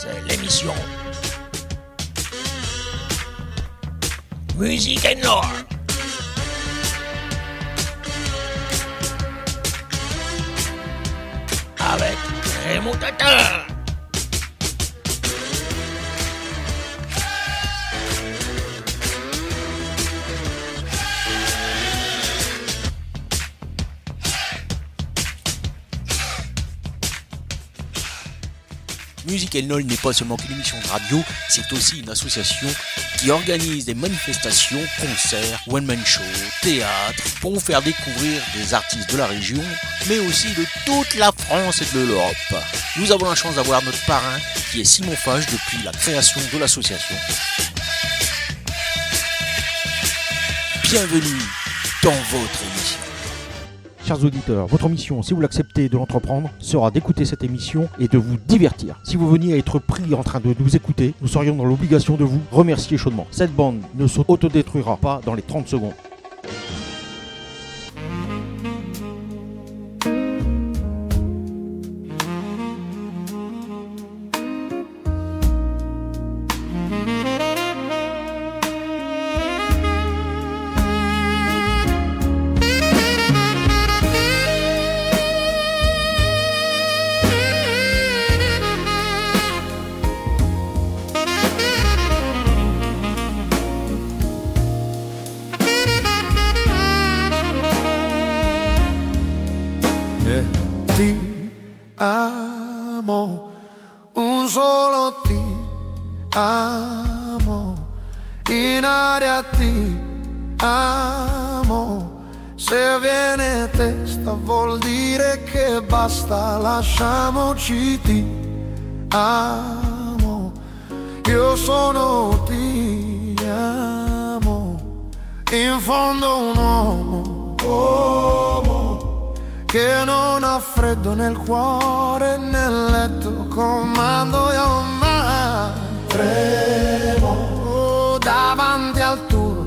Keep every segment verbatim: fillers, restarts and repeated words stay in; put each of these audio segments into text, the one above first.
C'est l'émission Musique and Lore. Avec Raymond Tatin. Musique and Lore n'est pas seulement qu'une émission de radio, c'est aussi une association qui organise des manifestations, concerts, one-man show, théâtre, pour vous faire découvrir des artistes de la région, mais aussi de toute la France et de l'Europe. Nous avons la chance d'avoir notre parrain, qui est Simon Fage depuis la création de l'association. Bienvenue dans votre émission. Chers auditeurs, votre mission, si vous l'acceptez de l'entreprendre, sera d'écouter cette émission et de vous divertir. Si vous veniez à être pris en train de nous écouter, nous serions dans l'obligation de vous remercier chaudement. Cette bande ne s'autodétruira pas dans les trente secondes. Amo, un solo ti amo, in aria ti amo, se viene testa vuol dire che basta, lasciamoci ti amo, io sono ti amo, in fondo un uomo, uomo che non ha freddo nel cuore, nel letto comando io mai tremo oh, davanti al tuo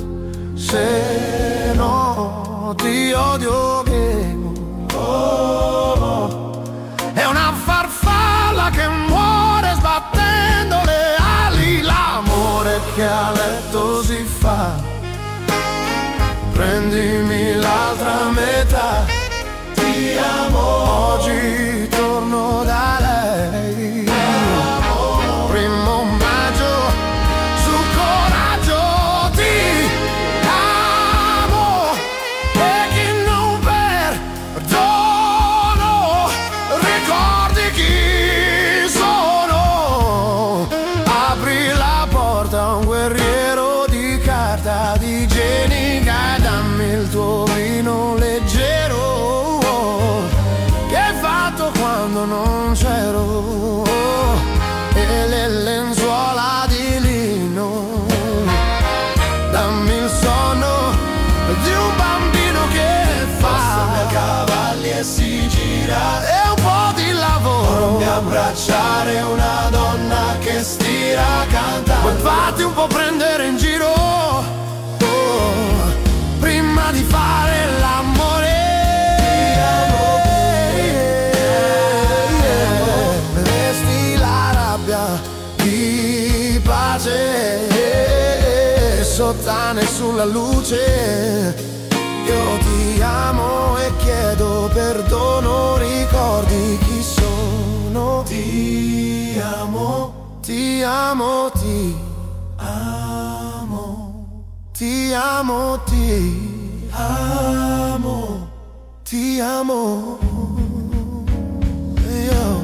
seno, ti odio che oh, oh. È una farfalla che muore sbattendo le ali, l'amore che a letto si fa, prendimi l'altra metà. Ti amo, oggi torno da lei. Ti amo, primo maggio, su coraggio. Ti amo, e chi non perdono, ricordi chi sono. Apri la porta a un guerriero di carta di genica, dammi il tuo vino leggero. Quando non c'ero e le lenzuola di lino, dammi il sonno di un bambino che fa a cavalli e si gira, e un po' di lavoro, e abbracciare una donna che stira cantando, poi fatti un po' prendere in giro oh, prima di fare l'amore. Di pace, sottane sulla luce, io ti amo e chiedo perdono, ricordi chi sono. Ti amo, ti amo, ti amo, ti amo, ti amo, ti amo, io.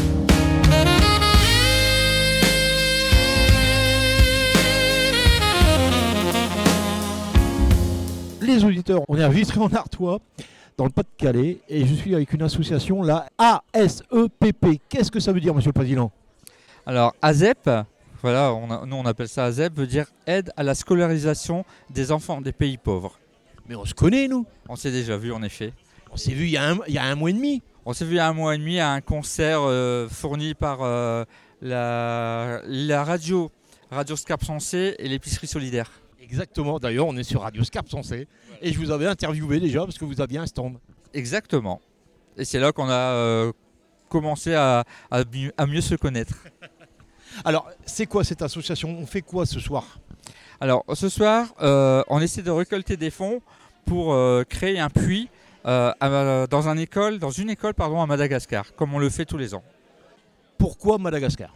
Les auditeurs, on est enregistré en Artois, dans le Pas-de-Calais, et je suis avec une association, la A S E P P. Qu'est-ce que ça veut dire, Monsieur le Président? Alors, A S E P, voilà, on a, nous on appelle ça A S E P, veut dire aide à la scolarisation des enfants des pays pauvres. Mais on se connaît, nous. On s'est déjà vu, en effet. On s'est vu il y a un, il y a un mois et demi. On s'est vu il y a un mois et demi à un concert euh, fourni par euh, la, la radio, Radio Scarpe Sensée et l'épicerie solidaire. Exactement, d'ailleurs on est sur Radio Scarpe Sensée et je vous avais interviewé déjà parce que vous aviez un stand. Exactement. Et c'est là qu'on a euh, commencé à, à, à mieux se connaître. Alors, c'est quoi cette association? On fait quoi ce soir? Alors, ce soir, euh, on essaie de récolter des fonds pour euh, créer un puits euh, à, dans, un école, dans une école pardon, à Madagascar, comme on le fait tous les ans. Pourquoi Madagascar?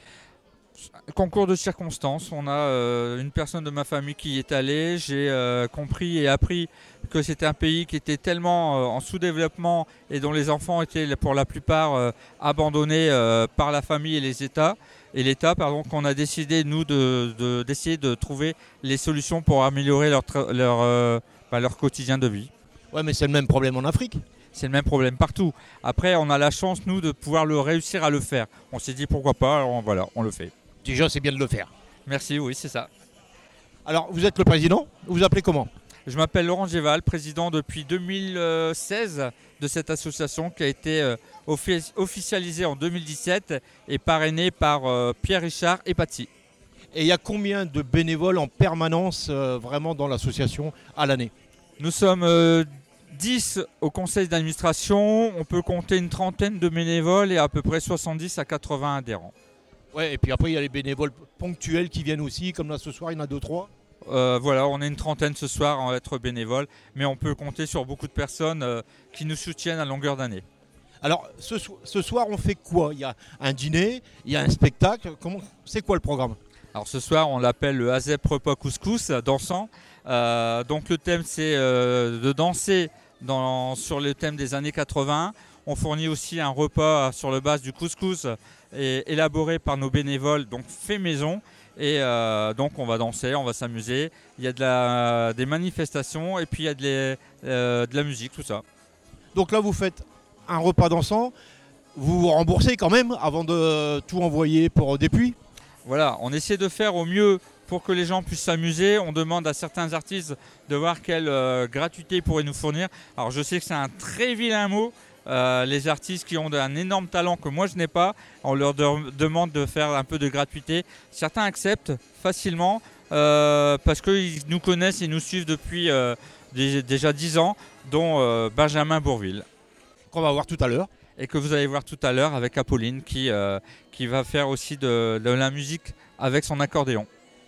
Concours de circonstances, on a euh, une personne de ma famille qui y est allée, j'ai euh, compris et appris que c'était un pays qui était tellement euh, en sous-développement et dont les enfants étaient pour la plupart euh, abandonnés euh, par la famille et les États, et l'État, pardon, qu'on a décidé nous de, de, d'essayer de trouver les solutions pour améliorer leur, tra- leur, euh, bah, leur quotidien de vie. Ouais, mais c'est le même problème en Afrique. C'est le même problème partout. Après, on a la chance, nous, de pouvoir le réussir à le faire. On s'est dit pourquoi pas, alors voilà, on le fait. Déjà, c'est bien de le faire. Merci, oui, c'est ça. Alors, vous êtes le président, vous vous appelez comment? Je m'appelle Laurent Géval, président depuis deux mille seize de cette association qui a été euh, offic- officialisée en deux mille dix-sept et parrainée par euh, Pierre Richard et Patsy. Et il y a combien de bénévoles en permanence euh, vraiment dans l'association à l'année? Nous sommes euh, dix au conseil d'administration, on peut compter une trentaine de bénévoles et à peu près soixante-dix à quatre-vingts adhérents. Ouais, et puis après, il y a les bénévoles ponctuels qui viennent aussi, comme là ce soir, il y en a deux, trois. Euh, voilà, on est une trentaine ce soir à être bénévoles, mais on peut compter sur beaucoup de personnes euh, qui nous soutiennent à longueur d'année. Alors, ce, so- ce soir, on fait quoi? Il y a un dîner, il y a un spectacle. Comment, c'est quoi le programme? Alors ce soir, on l'appelle le Azep Repas Couscous dansant. Euh, donc le thème, c'est euh, de danser dans, sur le thème des années quatre-vingts. On fournit aussi un repas sur le base du couscous et, élaboré par nos bénévoles, donc fait maison. Et euh, donc on va danser, on va s'amuser. Il y a de la, des manifestations et puis il y a de, les, euh, de la musique, tout ça. Donc là, vous faites un repas dansant. Vous vous remboursez quand même avant de tout envoyer pour des puits. Voilà, on essaie de faire au mieux pour que les gens puissent s'amuser. On demande à certains artistes de voir quelle euh, gratuité ils pourraient nous fournir. Alors je sais que c'est un très vilain mot. Euh, les artistes qui ont un énorme talent que moi je n'ai pas, on leur de- demande de faire un peu de gratuité. Certains acceptent facilement euh, parce qu'ils nous connaissent et nous suivent depuis euh, des- déjà dix ans, dont euh, Benjamin Bourville. Qu'on va voir tout à l'heure. Et que vous allez voir tout à l'heure avec Apolline qui, euh, qui va faire aussi de, de la musique avec son accordéon.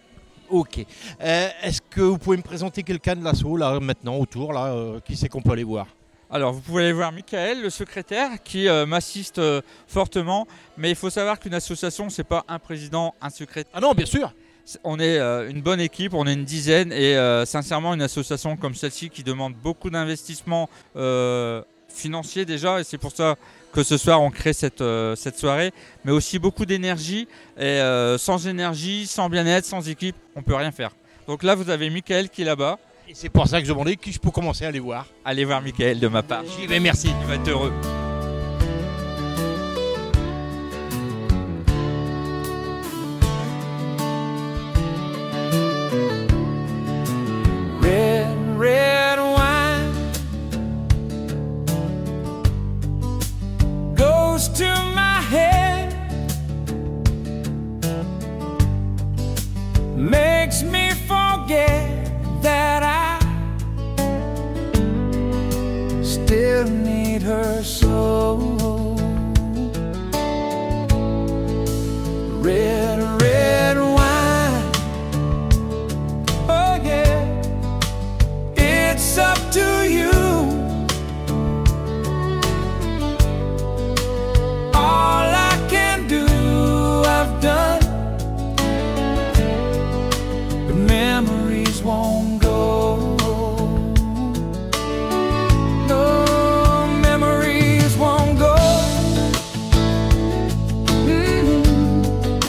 Ok. Euh, est-ce que vous pouvez me présenter quelqu'un de l'asso là maintenant autour là, euh, qui c'est qu'on peut aller voir? Alors vous pouvez aller voir Michael, le secrétaire, qui euh, m'assiste euh, fortement. Mais il faut savoir qu'une association, c'est pas un président, un secrétaire. Ah non, bien sûr. C'est- On est euh, une bonne équipe, on est une dizaine. Et euh, sincèrement, une association comme celle-ci qui demande beaucoup d'investissement euh, financier déjà. Et c'est pour ça que ce soir, on crée cette, euh, cette soirée. Mais aussi beaucoup d'énergie. Et euh, sans énergie, sans bien-être, sans équipe, on peut rien faire. Donc là, vous avez Michael qui est là-bas. Et c'est pour ça que je demandais qui je peux commencer à aller voir. Allez voir Michael de ma part. J'y vais, merci. Il va être heureux. Red, red wine goes to my head, makes me forget that I still need her so. Red, red wine, oh yeah, it's up to you. All I can do, I've done, but memories won't go. No, memories won't go. Mm.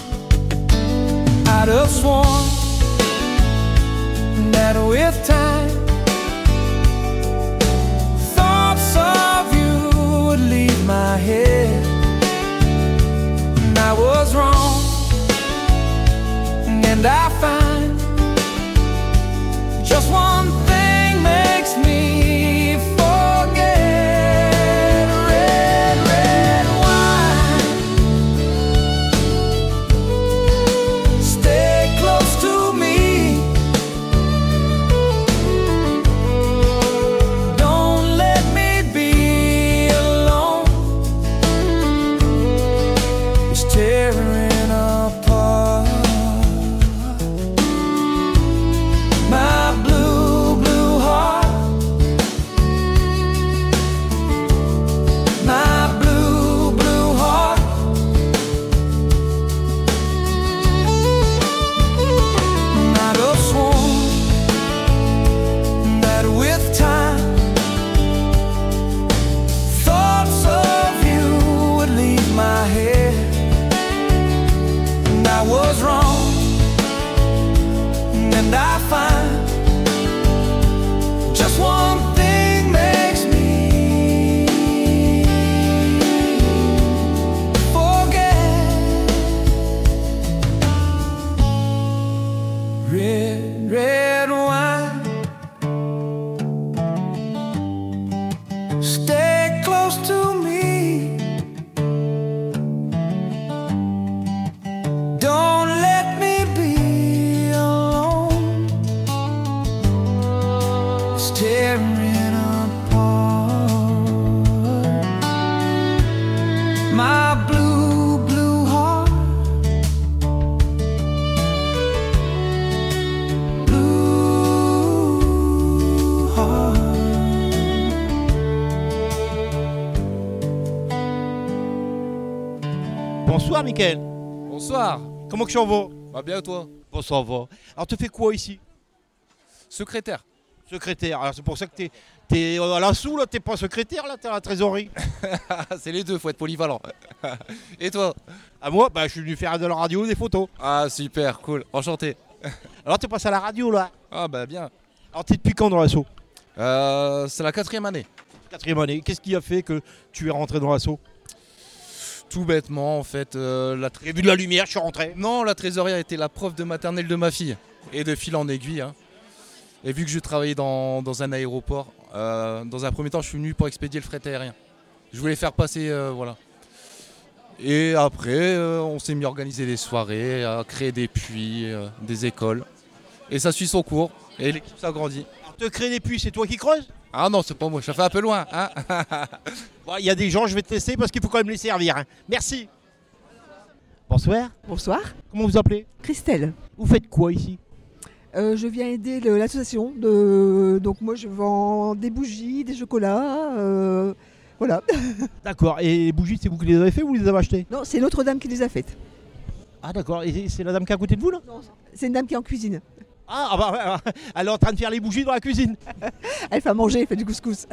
I'd have sworn that with time thoughts of you would leave my head, and I was wrong, and I find just one thing makes me forget. Red, red wine, stay close to me. Don't let me be alone. It's tearing apart. Bonsoir, Mickaël. Bonsoir. Comment que ça va? Bah bien toi. Bon, ça va. Alors, tu fais quoi ici? Secrétaire. Secrétaire. Alors, c'est pour ça que t'es, t'es à l'assaut, là. T'es pas secrétaire, là. T'es à la trésorerie. C'est les deux, faut être polyvalent. Et toi? À moi, bah, je suis venu faire de la radio, des photos. Ah super, cool. Enchanté. Alors, t'es passé à la radio, là. Ah bah bien. Alors, t'es depuis quand dans l'assaut? Euh, c'est la quatrième année. Quatrième année. Qu'est-ce qui a fait que tu es rentré dans l'assaut? Tout bêtement, en fait, euh, la J'ai vu de la lumière, je suis rentré. Non, la trésorière était la prof de maternelle de ma fille. Et de fil en aiguille. Hein. Et vu que je travaillais dans, dans un aéroport, euh, dans un premier temps, je suis venu pour expédier le fret aérien. Je voulais faire passer, euh, voilà. Et après, euh, on s'est mis à organiser des soirées, à créer des puits, euh, des écoles. Et ça suit son cours. Et l'équipe s'agrandit. Alors, te créer des puits, c'est toi qui creuses? Ah non, c'est pas moi, ça fait un peu loin. Hein. Bon, il y a des gens, je vais te laisser parce qu'il faut quand même les servir. Hein. Merci. Bonsoir. Bonsoir, Comment vous appelez? Christelle. Vous faites quoi ici? Euh, je viens aider le- l'association. De... Donc moi je vends des bougies, des chocolats. euh, Voilà. D'accord. Et les bougies, c'est vous qui les avez fait ou vous les avez achetées? Non, c'est Notre-Dame qui les a faites. Ah d'accord. Et c'est la dame qui est à côté de vous là? Non, c'est une dame qui est en cuisine. Ah, ah bah, ouais, elle est en train de faire les bougies dans la cuisine. Elle fait à manger, elle fait du couscous.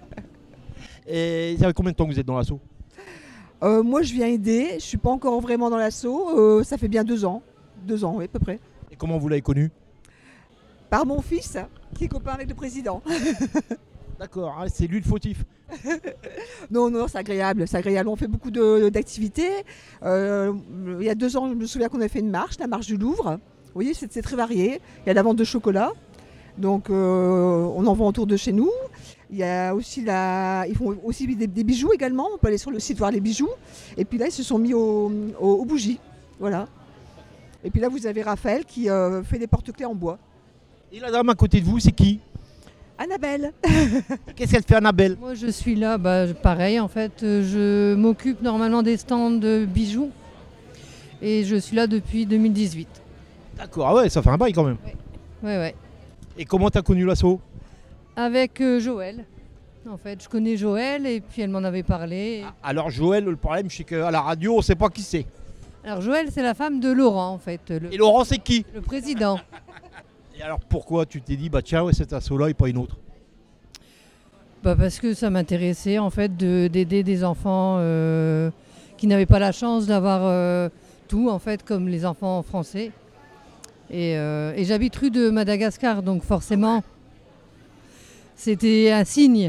Et ça fait combien de temps que vous êtes dans l'assaut? Euh, moi je viens aider, je suis pas encore vraiment dans l'assaut. euh, ça fait bien deux ans. Deux ans, oui, à peu près. Et comment vous l'avez connu? Par mon fils, qui est copain avec le président. D'accord, hein, c'est lui le fautif. Non, non, c'est agréable, c'est agréable. On fait beaucoup de- d'activités. Euh, il y a deux ans, je me souviens qu'on a fait une marche, la marche du Louvre. Vous voyez, c'est c'est très varié. Il y a la vente de chocolat. Donc, euh, on en vend autour de chez nous. Il y a aussi la... Ils font aussi des, des bijoux également. On peut aller sur le site voir les bijoux. Et puis là, ils se sont mis au- au- aux bougies. Voilà. Et puis là, vous avez Raphaël qui euh, fait des porte-clés en bois. Et la dame à côté de vous, c'est qui? Annabelle. Qu'est-ce qu'elle fait, Annabelle? Moi, je suis là, bah, pareil, en fait, euh, je m'occupe normalement des stands de bijoux et je suis là depuis deux mille dix-huit. D'accord, ah ouais, ça fait un bail quand même. Ouais, ouais. Et comment t'as connu l'assaut? Avec euh, Joël. En fait, je connais Joël et puis elle m'en avait parlé. Alors Joël, le problème c'est qu'à la radio, on sait pas qui c'est. Alors Joël, c'est la femme de Laurent, en fait, le, Et Laurent, c'est qui? le président. Et alors pourquoi tu t'es dit, bah tiens, ouais, cet assaut-là et pas une autre? Bah, parce que ça m'intéressait, en fait, de- d'aider des enfants euh, qui n'avaient pas la chance d'avoir euh, tout, en fait, comme les enfants français. Et, euh, et j'habite rue de Madagascar, donc forcément, c'était un signe.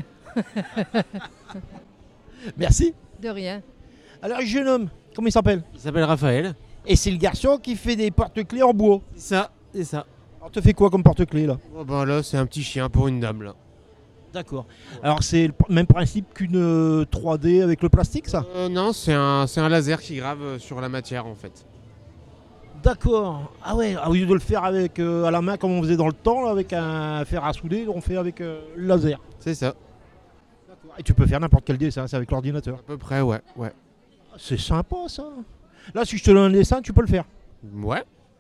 Merci. De rien. Alors le jeune homme, comment il s'appelle? Il s'appelle Raphaël. Et c'est le garçon qui fait des porte-clés en bois. C'est ça, c'est ça. Alors tu fais quoi comme porte-clés là? Oh, bah là, c'est un petit chien pour une dame là. D'accord. Alors c'est le p- même principe qu'une euh, trois D avec le plastique ça? Euh, non, c'est un, c'est un laser qui grave euh, sur la matière en fait. D'accord. Ah ouais, au lieu de le faire avec euh, à la main comme on faisait dans le temps, là, avec un fer à souder, on fait avec euh, le laser. C'est ça. Et tu peux faire n'importe quel dessin, c'est avec l'ordinateur. À peu près, ouais, ouais. C'est sympa ça. Là si je te donne un dessin, tu peux le faire. Ouais.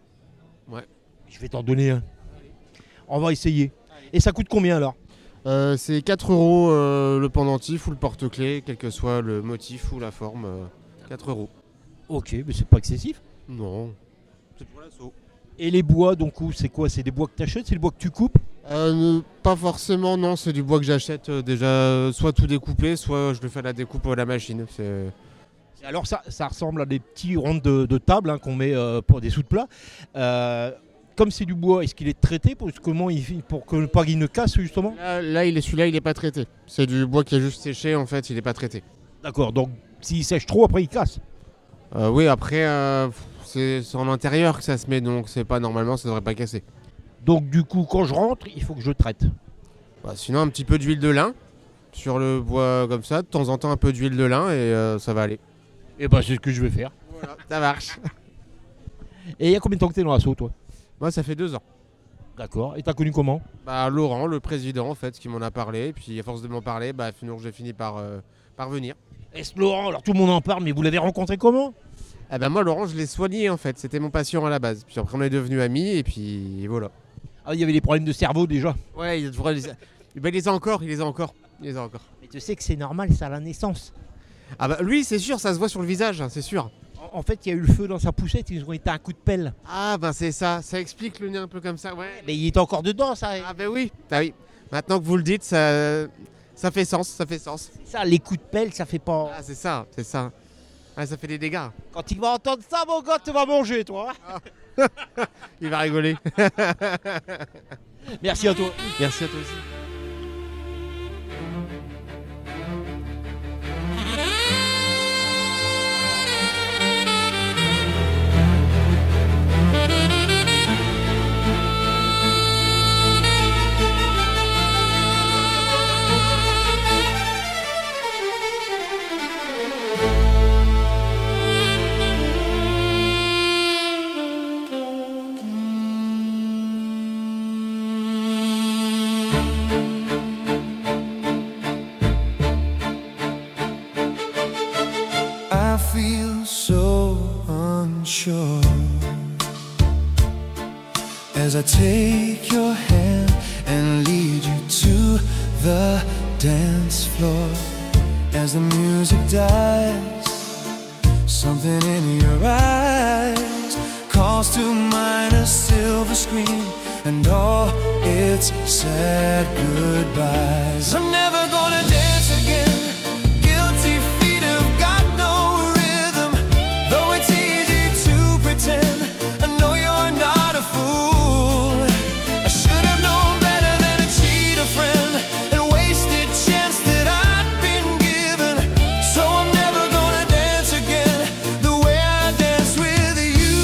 Je vais t'en donner un. On va essayer. Et ça coûte combien alors? Euh, c'est quatre euros euh, le pendentif ou le porte-clés, quel que soit le motif ou la forme. euh, quatre euros. Ok, mais c'est pas excessif. Non. C'est pour l'assaut. Et les bois, donc où c'est quoi? C'est des bois que tu achètes? C'est le bois que tu coupes? Euh, ne- pas forcément, non, c'est du bois que j'achète euh, déjà euh, soit tout découpé, soit je le fais à la découpe à la machine. C'est... Et alors ça, ça ressemble à des petits ronds de, de table hein, qu'on met euh, pour des sous de plat. Euh, comme c'est du bois, est-ce qu'il est traité pour, comment il, pour que pas qu'il ne casse justement? Là, là, il est, celui-là, il n'est pas traité. C'est du bois qui est juste séché, en fait, il n'est pas traité. D'accord, donc s'il sèche trop, après il casse. Euh, oui, après, euh, c'est, c'est en intérieur que ça se met, donc c'est pas normalement, ça devrait pas casser. Donc du coup, quand je rentre, il faut que je traite. Bah, sinon, un petit peu d'huile de lin sur le bois comme ça, de temps en temps un peu d'huile de lin et euh, ça va aller. Et bah c'est ce que je vais faire. Voilà, ça marche. Et il y a combien de temps que t'es dans l'assaut toi? Moi, ça fait deux ans. D'accord, et t'as connu comment? Bah, Laurent, le président, en fait, qui m'en a parlé, et puis à force de m'en parler, bah, finalement, j'ai fini par, euh, par venir. Est-ce Laurent, alors tout le monde en parle, mais vous l'avez rencontré comment? Eh ben moi, Laurent, je l'ai soigné, en fait, c'était mon patient à la base. Puis après, on est devenus amis, et puis voilà. Ah, il y avait des problèmes de cerveau déjà. Ouais, il, devrait les... Ben, il les a encore, il les a encore, il les a encore. Mais tu sais que c'est normal, ça à la naissance. Ah bah lui, c'est sûr, ça se voit sur le visage, hein, c'est sûr. en fait, il y a eu le feu dans sa poussette, ils ont été un coup de pelle. Ah ben c'est ça, ça explique le nez un peu comme ça, ouais. Mais il était encore dedans, ça. Ah ben oui, ah oui. Maintenant que vous le dites, ça, ça fait sens, ça fait sens. Ça, les coups de pelle, ça fait pas... Ah c'est ça, c'est ça. Ah, ça fait des dégâts. Quand il va entendre ça, mon gars, tu vas manger, toi. Il va rigoler. Merci à toi. Merci à toi aussi. I feel so unsure as I take your hand and lead you to the dance floor. As the music dies, something in your eyes calls to mind a silver screen and all its sad goodbyes. I'm never gonna dance again. Guilty feet have got no rhythm, though it's easy to pretend. I know you're not a fool. I should have known better than to cheat a friend and wasted chance that I'd been given. So I'm never gonna dance again the way I dance with you.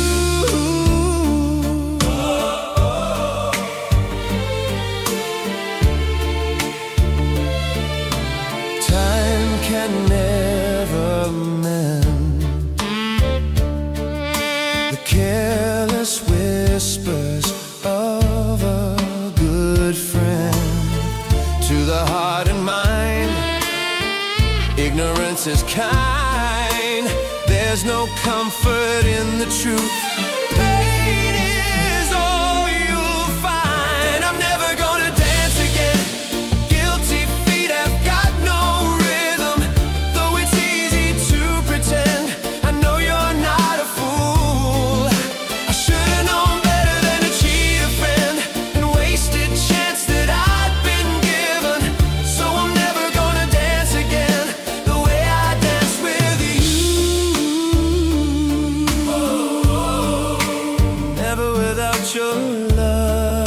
Time can never mend the careless whispers of a good friend. To the heart and mind, ignorance is kind. There's no comfort in the truth. Pain is all you'll find. I'm never gonna dance again. Guilty feet have got no rhythm, though it's easy to pretend. I know you're not a fool. I should've known better than to cheat a friend and wasted chance that I'd been given. So I'm never gonna dance again the way I dance with you. Never without your love.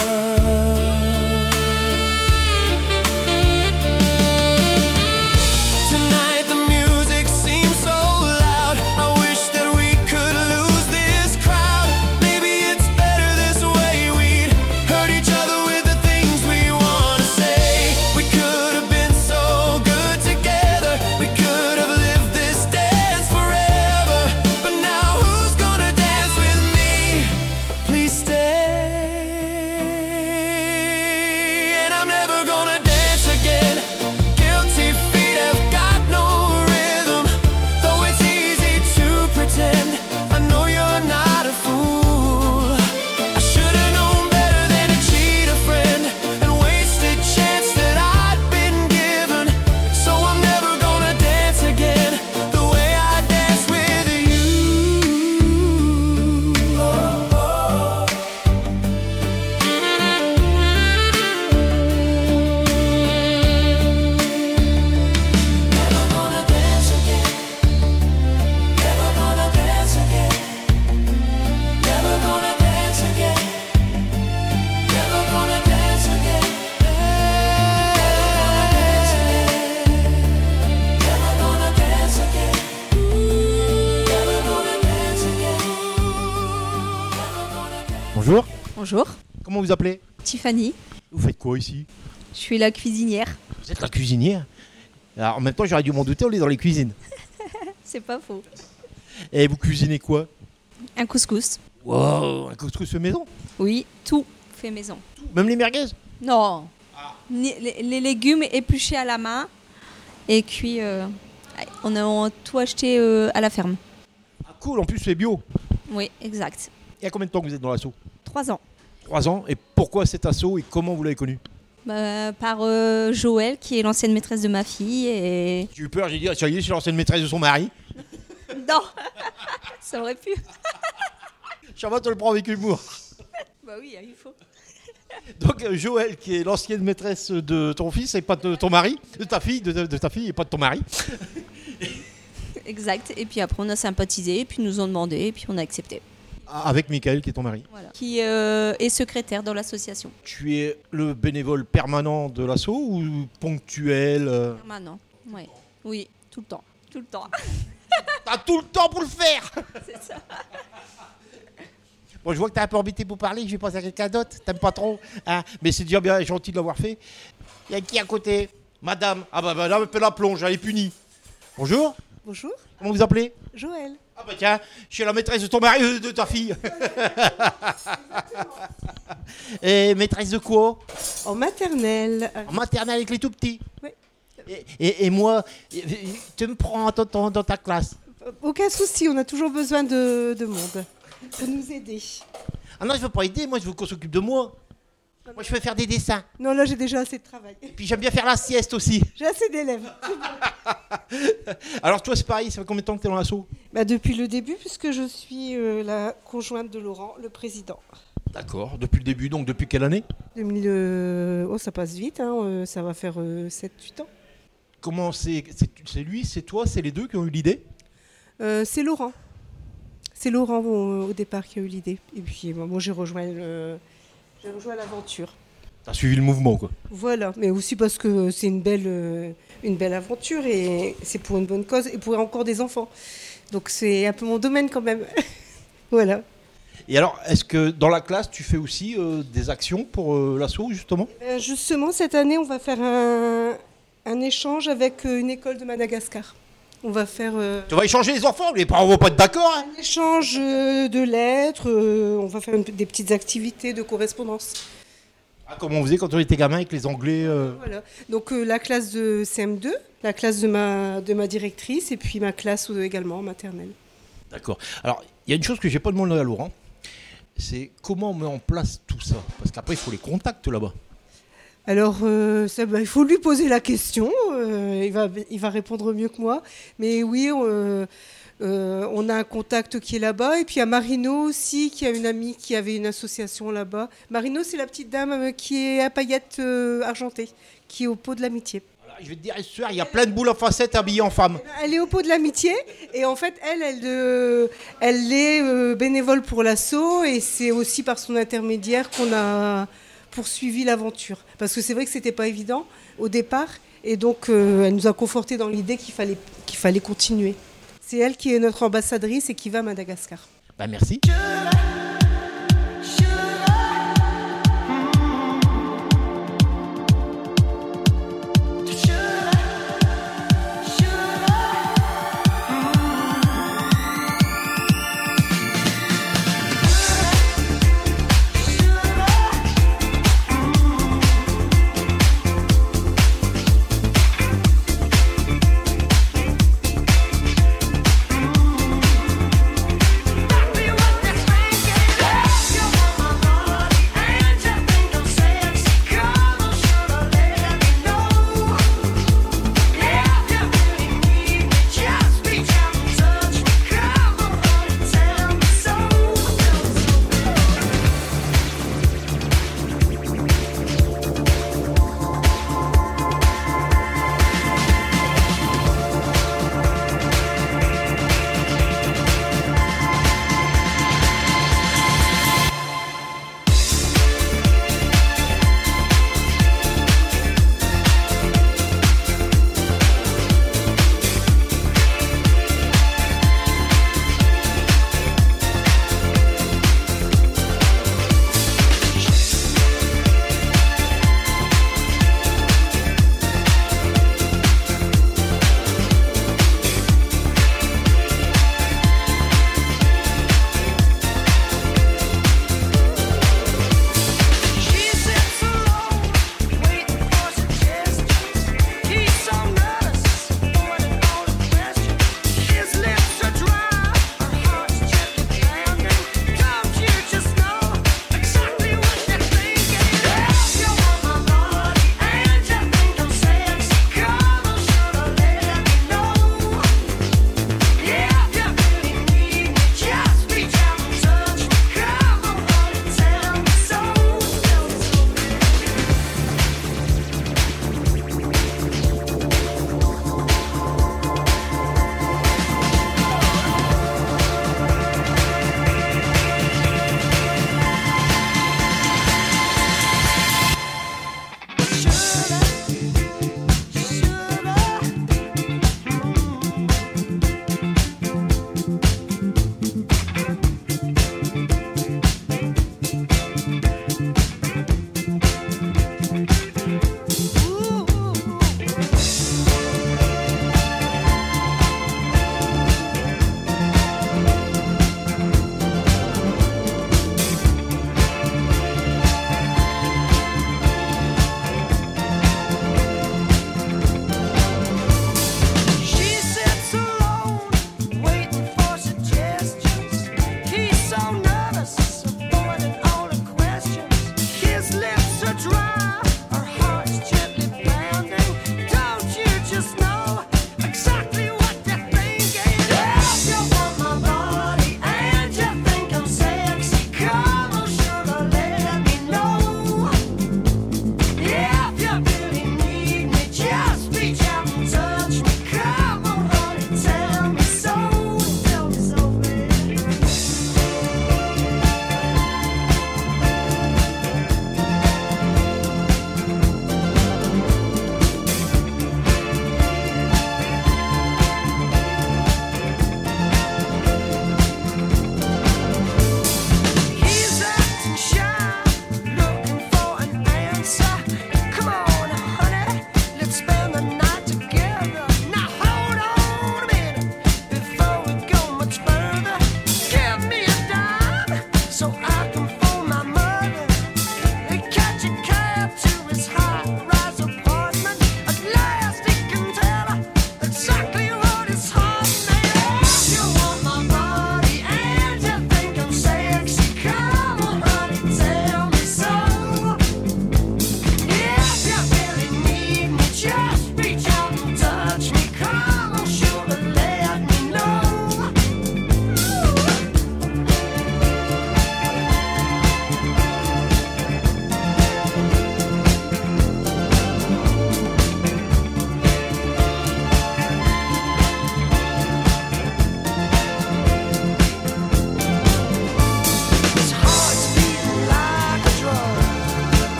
Tonight the music seems so loud. I wish that we could lose this crowd. Maybe it's better this way. We'd hurt each other with the things we wanna say. We could have been so good together. We could have lived this dance forever. But now who's gonna dance with me? Please stay. And I'm never gonna dance again. Guilty feet have got no rhythm, though it's easy to pretend. I know you're not a fool. I should've known better than to cheat a friend and wasted chance that I'd been given. So I'm never gonna dance again the way I dance with you. Never gonna dance again. Never gonna dance again. Never gonna dance again. Never gonna dance again. Never gonna dance again. Never gonna dance again. Bonjour. Bonjour, Comment vous appelez? Tiffany, Vous faites quoi ici? je suis la cuisinière. Vous êtes la cuisinière? Alors, en même temps, j'aurais dû m'en douter, on est dans les cuisines. C'est pas faux. Et vous cuisinez quoi? Un couscous. Wow, un couscous fait maison? Oui, tout fait maison. Même les merguez? Non. Ni- les, les légumes épluchés à la main et cuits. euh, on a tout acheté euh, à la ferme. Ah, cool, en plus c'est bio. Oui, exact. Il y a combien de temps que vous êtes dans l'assaut? Trois ans. Trois ans. Et pourquoi cet assaut et comment vous l'avez connu? Bah, par euh, Joël, qui est l'ancienne maîtresse de ma fille. Et... J'ai eu peur, j'ai dit, ah, ça y est, c'est l'ancienne maîtresse de son mari. Non, Ça aurait pu. Charlotte te le prend avec humour. Bah oui, il faut. Donc euh, Joël, qui est l'ancienne maîtresse de ton fils et pas de ton mari, de ta fille, de, de- de ta fille et pas de ton mari. Exact. Et puis après, on a sympathisé, et puis ils nous ont demandé, et puis on a accepté. Avec Michael, qui est ton mari. Voilà. Qui euh, est secrétaire dans l'association. Tu es le bénévole permanent de l'asso ou ponctuel euh Permanent. Ouais. Oui, tout le temps. Tout le temps. T'as tout le temps pour le faire. C'est ça. Bon, je vois que t'es un peu embêté pour parler, je vais passer à quelqu'un d'autre. T'aimes pas trop, hein. Mais c'est déjà bien gentil de l'avoir fait. Il y a qui à côté? Madame. Ah bah, bah là, elle fait la plonge, elle est punie. Bonjour. Bonjour, Comment vous appelez? Joël. Ah bah tiens, je suis la maîtresse de ton mari, euh, de ta fille. Et maîtresse de quoi? En maternelle. En maternelle avec les tout petits. Oui. Et, et- et moi, tu me prends dans, ton- dans ta classe. Aucun souci, on a toujours besoin de, de monde pour nous aider. Ah non, je veux pas aider, moi je veux qu'on s'occupe de moi. Moi je veux faire des dessins. Non, là j'ai déjà assez de travail. Et puis j'aime bien faire la sieste aussi. J'ai assez d'élèves. Alors toi c'est pareil, ça fait combien de temps que tu es dans l'asso? Bah, depuis le début, puisque je suis euh, la conjointe de Laurent, le président. D'accord, depuis le début, donc depuis quelle année? deux mille, euh, oh, ça passe vite, hein, euh, ça va faire euh, sept huit ans. Comment c'est, c'est, c'est lui, c'est toi, c'est les deux qui ont eu l'idée? Euh, c'est Laurent. C'est Laurent bon, au départ qui a eu l'idée. Et puis bon, moi j'ai rejoint, le- j'ai rejoint l'aventure. T'as suivi le mouvement quoi. Voilà, mais aussi parce que c'est une belle, euh, une belle aventure et c'est pour une bonne cause et pour encore des enfants. Donc c'est un peu mon domaine quand même. Voilà. Et alors, est-ce que dans la classe tu fais aussi euh, des actions pour euh, l'asso justement? Euh, justement, cette année, on va faire un, un échange avec euh, une école de Madagascar. On va faire euh, Tu vas échanger les enfants, les parents vont pas être d'accord hein? un échange euh, de lettres, euh, on va faire une- des petites activités de correspondance. Ah, comme on faisait quand on était gamin avec les Anglais. euh. Voilà. Donc euh, la classe de C M deux, la classe de ma, de ma directrice et puis ma classe euh, également maternelle. D'accord. Alors, il y a une chose que j'ai pas demandé à Laurent, c'est comment on met en place tout ça. Parce qu'après, il faut les contacts là-bas. Alors, euh, ça, bah, il faut lui poser la question, euh, il, va, il va répondre mieux que moi. Mais oui, euh, euh, on a un contact qui est là-bas. Et puis à Marino aussi, qui a une amie qui avait une association là-bas. Marino, c'est la petite dame euh, qui est à paillettes euh, argentées, qui est au pot de l'amitié. Voilà, je vais te dire, ce soir, il y a plein de boules en facettes habillées en femme. Elle est au pot de l'amitié et en fait, elle, elle, euh, elle est euh, bénévole pour l'assaut et c'est aussi par son intermédiaire qu'on a poursuivi l'aventure. Parce que c'est vrai que c'était pas évident au départ et donc euh, elle nous a conforté dans l'idée qu'il fallait, qu'il fallait continuer. C'est elle qui est notre ambassadrice et qui va à Madagascar. Bah merci. Be what they're thinking.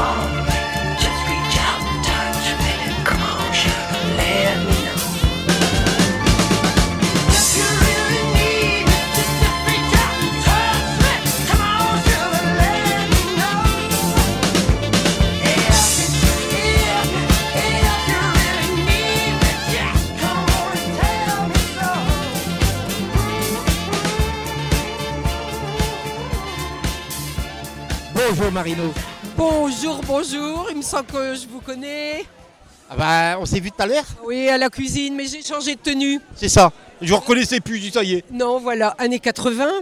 on, just reach out and touch me. Come on, sugar, let me know. If you really need me, just reach out and touch me. Come on, sugar, let me know. If, if, if you really need me, just come on and tell me so. Bonjour Marino. Bonjour, bonjour, il me semble que je vous connais. Ah bah, on s'est vu tout à l'heure. Oui, à la cuisine, mais j'ai changé de tenue. C'est ça. Je vous reconnaissais plus, ça y est. Non, voilà, années quatre-vingts,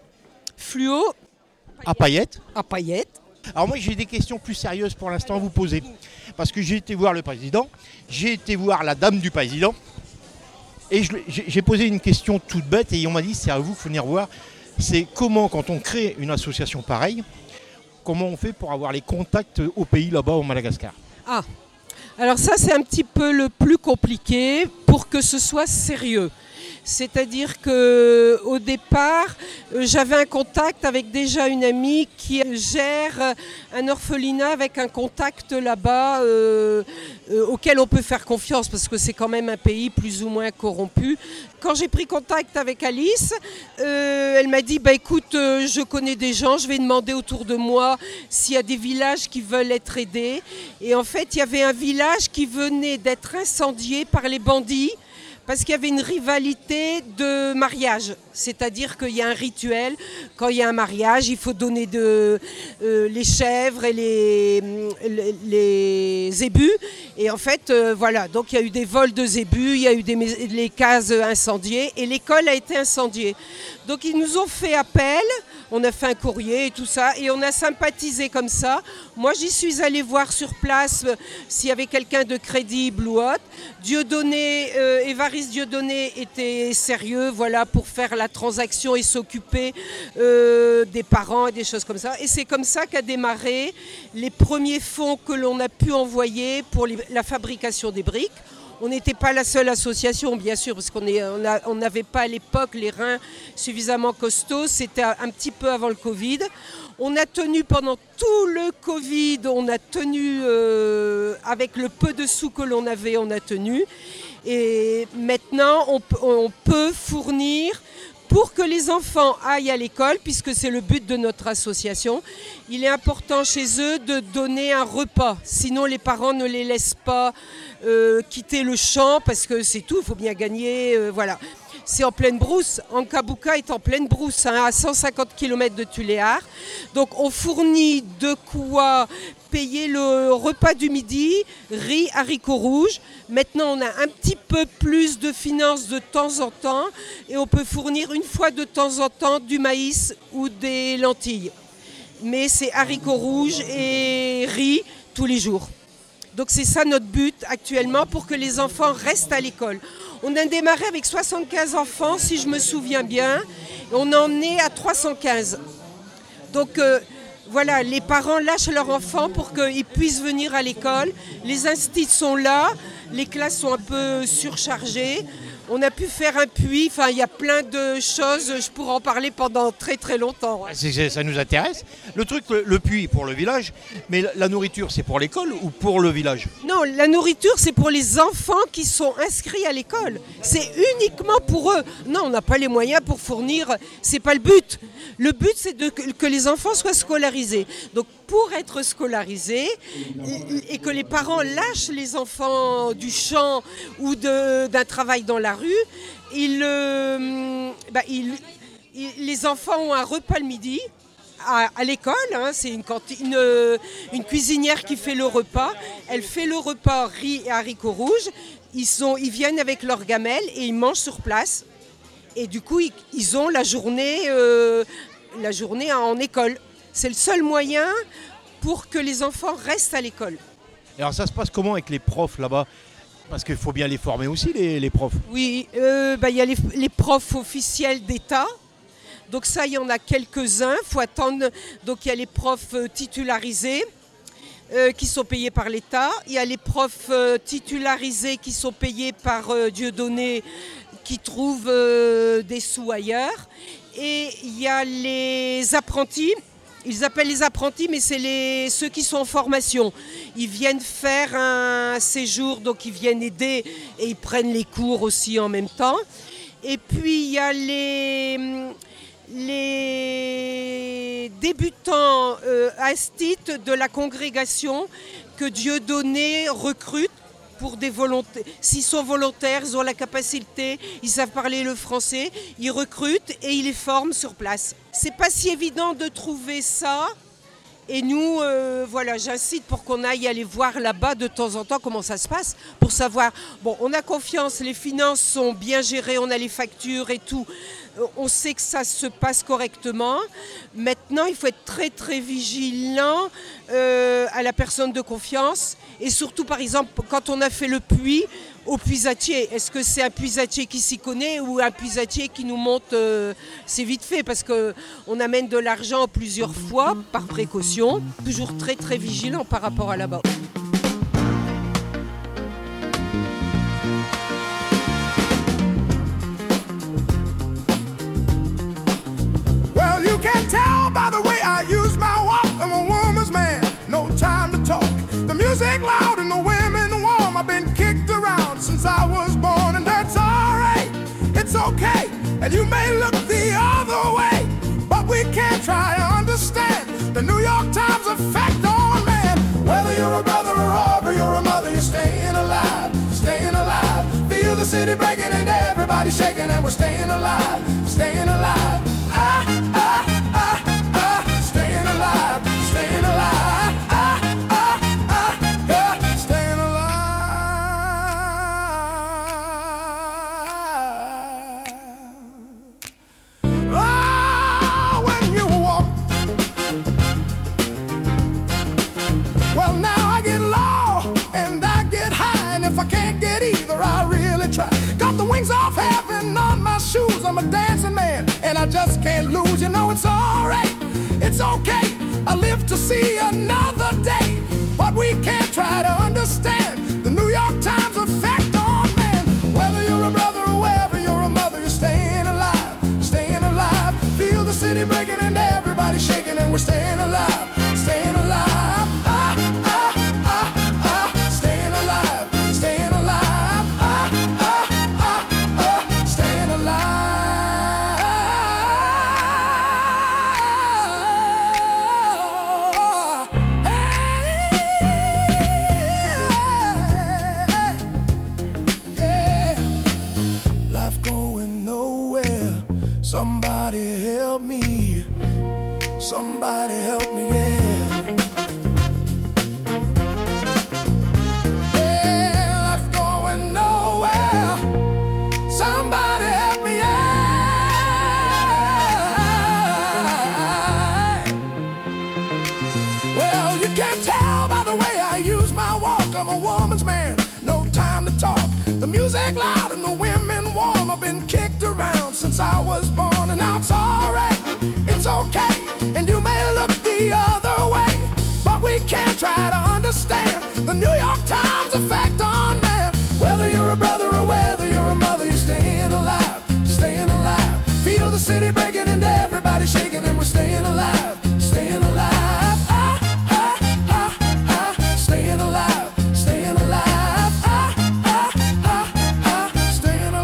fluo, À paillettes. à paillettes. Alors moi j'ai des questions plus sérieuses pour l'instant à vous poser. Parce que j'ai été voir le président, j'ai été voir la dame du président. Et je- j'ai j'ai posé une question toute bête et on m'a dit c'est à vous qu'il faut venir voir. C'est comment quand on crée une association pareille, comment on fait pour avoir les contacts au pays là-bas au Madagascar. Ah, alors ça c'est un petit peu le plus compliqué pour que ce soit sérieux. C'est-à-dire que au départ, euh, j'avais un contact avec déjà une amie qui gère euh, un orphelinat avec un contact là-bas euh, euh, auquel on peut faire confiance parce que c'est quand même un pays plus ou moins corrompu. Quand j'ai pris contact avec Alice, euh, elle m'a dit bah, écoute, euh, je connais des gens, je vais demander autour de moi s'il y a des villages qui veulent être aidés. Et en fait, il y avait un village qui venait d'être incendié par les bandits. Parce qu'il y avait une rivalité de mariage, c'est-à-dire qu'il y a un rituel, quand il y a un mariage, il faut donner de, euh, les chèvres et les, les, les zébus. Et en fait, euh, voilà, donc il y a eu des vols de zébus, il y a eu des, mais- les cases incendiées et l'école a été incendiée. Donc ils nous ont fait appel, on a fait un courrier et tout ça, et on a sympathisé comme ça. Moi j'y suis allée voir sur place euh, s'il y avait quelqu'un de crédible ou autre. Dieudonné, euh, Évariste Dieudonné était sérieux, voilà, pour faire la transaction et s'occuper euh, des parents et des choses comme ça. Et c'est comme ça qu'a démarré les premiers fonds que l'on a pu envoyer pour les- la fabrication des briques. On n'était pas la seule association, bien sûr, parce qu'on est- on a- on n'avait pas à l'époque les reins suffisamment costauds. C'était un un petit peu avant le Covid. On a tenu pendant tout le Covid, on a tenu euh, avec le peu de sous que l'on avait, on a tenu. Et maintenant, on, p- on peut fournir pour que les enfants aillent à l'école, puisque c'est le but de notre association. Il est important chez eux de donner un repas. Sinon, les parents ne les laissent pas euh, quitter le champ, parce que c'est tout, il faut bien gagner. euh, voilà. C'est en pleine brousse. Ankabuka est en pleine brousse, hein, à cent cinquante kilomètres de Tuléar. Donc on fournit de quoi payer le repas du midi, riz, haricots rouges. Maintenant on a un petit peu plus de finances de temps en temps et on peut fournir une fois de temps en temps du maïs ou des lentilles. Mais c'est haricots rouges et riz tous les jours. Donc c'est ça notre but actuellement pour que les enfants restent à l'école. On a démarré avec soixante-quinze enfants, si je me souviens bien. Et on en est à trois cent quinze. Donc euh, voilà, les parents lâchent leurs enfants pour qu'ils puissent venir à l'école. Les instituts sont là, les classes sont un peu surchargées. On a pu faire un puits, enfin il y a plein de choses, je pourrais en parler pendant très très longtemps. C'est- c'est- ça nous intéresse. Le truc, le, le puits pour le village, mais la, la nourriture c'est pour l'école ou pour le village? Non, la nourriture, c'est pour les enfants qui sont inscrits à l'école. C'est uniquement pour eux. Non, on n'a pas les moyens pour fournir. C'est pas le but. Le but, c'est de, que les enfants soient scolarisés. Donc, pour être scolarisés et que les parents lâchent les enfants du champ ou de- d'un travail dans la rue, ils, euh, bah, ils- ils- les enfants ont un repas le midi. À, à l'école, hein, c'est une, cantine, une, une cuisinière qui fait le repas. Elle fait le repas riz et haricots rouges. Ils, sont, ils viennent avec leur gamelle et ils mangent sur place. Et du coup, ils, ils ont la journée, euh, la journée en école. C'est le seul moyen pour que les enfants restent à l'école. Et alors ça se passe comment avec les profs là-bas? Parce qu'il faut bien les former aussi, les, les profs. Oui, euh, bah, y a les, les profs officiels d'État. Donc ça, il y en a quelques-uns. Il faut attendre. Donc il y a les profs euh, titularisés euh, qui sont payés par l'État. Il y a les profs euh, titularisés qui sont payés par euh, Dieudonné, qui trouvent euh, des sous ailleurs. Et il y a les apprentis ils appellent les apprentis, mais c'est les, ceux qui sont en formation. Ils viennent faire un séjour, donc ils viennent aider et ils prennent les cours aussi en même temps. Et puis il y a les, les débutants euh, astites de la congrégation que Dieudonné recrute pour des volontaires. S'ils sont volontaires, ils ont la capacité, ils savent parler le français, ils recrutent et ils les forment sur place. C'est pas si évident de trouver ça. Et nous, euh, voilà, j'incite pour qu'on aille aller voir là-bas de temps en temps comment ça se passe, pour savoir, bon, on a confiance, les finances sont bien gérées, on a les factures et tout, on sait que ça se passe correctement. Maintenant, il faut être très très vigilant euh, à la personne de confiance, et surtout, par exemple, quand on a fait le puits, au puisatier, est-ce que c'est un puisatier qui s'y connaît ou un puisatier qui nous monte, euh, c'est vite fait, parce qu'on amène de l'argent plusieurs fois par précaution, toujours très très vigilant par rapport à là-bas. Well, you can tell by the way I use my walk. I'm a woman's man, no time to talk. The music loud and the women warm. I've been kicked around since I was born, and that's alright, it's okay. And you may look the other way, but we can't try to understand the New York Times effect on man. Whether you're a brother or a you're a mother, you're staying alive, staying alive. Feel the city breaking and everybody shaking, and we're staying alive, staying alive. Ah, ah, ah, ah, staying alive, staying alive. Ah, ah, ah, yeah, staying alive. Ah, when you walk, well, now I get low and I get high, and if I can't get either, I really try. Got the wings off heaven on my shoes, I'm a dancing man, and I just can't lose. You know it's alright, it's okay, I live to see another day. But we can't try to understand the New York Times effect on man. Whether you're a brother or whether you're a mother, you're staying alive, staying alive. Feel the city breaking and everybody shaking, and we're staying alive, staying alive. Ah, ah, ah, ah, staying alive, staying alive. Ah, ah, ah, ah, staying alive. Hey, yeah. Life going nowhere. Somebody help me. Somebody help me, yeah. Yeah, life going nowhere. Somebody help me, yeah. Well, you can tell by the way I use my walk, I'm a woman's man, no time to talk. The music loud and the women warm. I've been kicked around since I was born, and now it's alright, it's okay. And you may look the other way, but we can't try to understand the New York Times effect on man. Whether you're a brother or whether you're a mother, you're staying alive, staying alive. Feel the city breaking and everybody shaking, and we're staying alive, staying alive. Ah, ah, ah, ah, staying alive, staying alive. Ah, ah, ah, ah, staying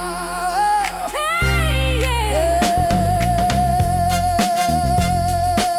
alive. Hey, yeah.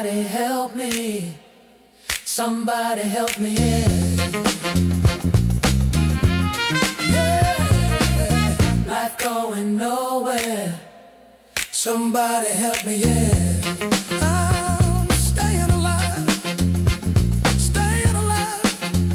Somebody help me. Somebody help me. Yeah. Life going nowhere. Somebody help me, yeah. I'm staying alive. Staying alive.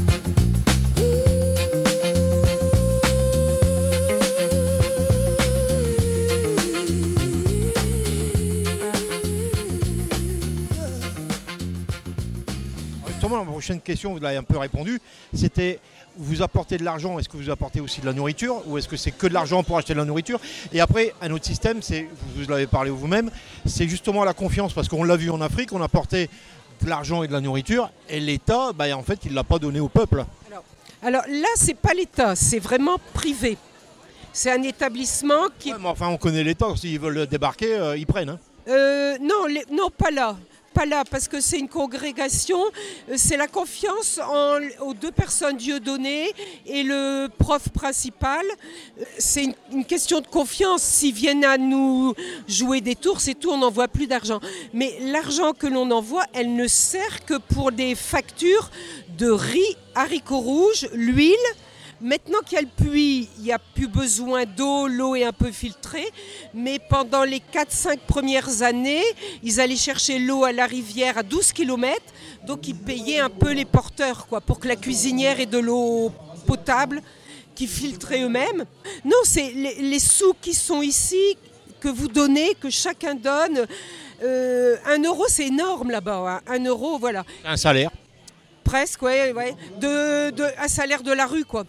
Justement, la prochaine question, vous l'avez un peu répondu, c'était vous apportez de l'argent, est-ce que vous apportez aussi de la nourriture ou est-ce que c'est que de l'argent pour acheter de la nourriture? Et après, un autre système, c'est, vous, vous l'avez parlé vous-même, c'est justement la confiance, parce qu'on l'a vu en Afrique, on apportait de l'argent et de la nourriture et l'État, bah, en fait, il ne l'a pas donné au peuple. Alors, alors là, c'est pas l'État, c'est vraiment privé. C'est un établissement qui... Ouais, mais enfin, on connaît l'État, s'ils veulent débarquer, euh, ils prennent. Hein. Euh, non, les... non, pas là. Pas là, parce que c'est une congrégation, c'est la confiance en, aux deux personnes Dieudonné et le prof principal. C'est une, une question de confiance. S'ils viennent à nous jouer des tours, c'est tout, on n'envoie plus d'argent. Mais l'argent que l'on envoie, elle ne sert que pour des factures de riz, haricots rouges, l'huile. Maintenant qu'il y a le puits, il n'y a plus besoin d'eau, l'eau est un peu filtrée, mais pendant les quatre cinq premières années, ils allaient chercher l'eau à la rivière à douze kilomètres, donc ils payaient un peu les porteurs quoi, pour que la cuisinière ait de l'eau potable, qu'ils filtraient eux-mêmes. Non, c'est les, les sous qui sont ici, que vous donnez, que chacun donne. Euh, un euro, c'est énorme là-bas, hein. Un euro, voilà. Un salaire. Presque, ouais, ouais. De, de, un salaire de la rue, quoi.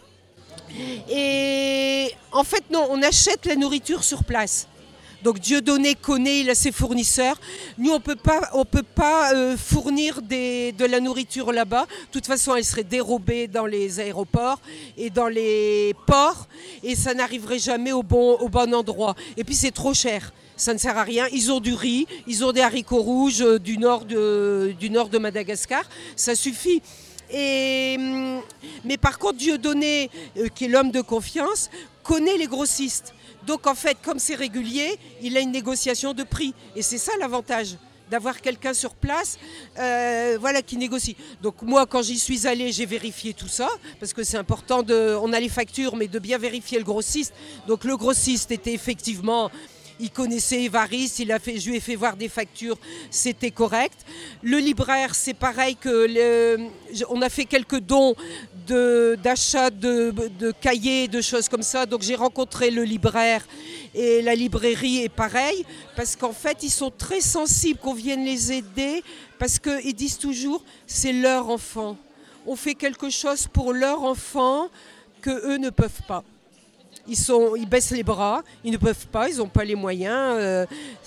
Et en fait, non, on achète la nourriture sur place. Donc Dieudonné connaît, il a ses fournisseurs. Nous, on peut pas, on peut pas euh, fournir des, de la nourriture là-bas. De toute façon, elle serait dérobée dans les aéroports et dans les ports. Et ça n'arriverait jamais au bon, au bon endroit. Et puis, c'est trop cher. Ça ne sert à rien. Ils ont du riz, ils ont des haricots rouges euh, du, nord de, du nord de Madagascar. Ça suffit. Et, mais par contre, Dieudonné, euh, qui est l'homme de confiance, connaît les grossistes. Donc en fait, comme c'est régulier, il a une négociation de prix. Et c'est ça l'avantage, d'avoir quelqu'un sur place euh, voilà, qui négocie. Donc moi, quand j'y suis allée, j'ai vérifié tout ça, parce que c'est important, de, on a les factures, mais de bien vérifier le grossiste. Donc le grossiste était effectivement... Il connaissait Évariste, il a fait, je lui ai fait voir des factures, c'était correct. Le libraire, c'est pareil que le, on a fait quelques dons de, d'achat de, de cahiers, de choses comme ça. Donc j'ai rencontré le libraire et la librairie est pareil, parce qu'en fait ils sont très sensibles qu'on vienne les aider, parce qu'ils disent toujours c'est leur enfant. On fait quelque chose pour leur enfant que eux ne peuvent pas. Ils, sont, ils baissent les bras, ils ne peuvent pas, ils n'ont pas les moyens. Euh,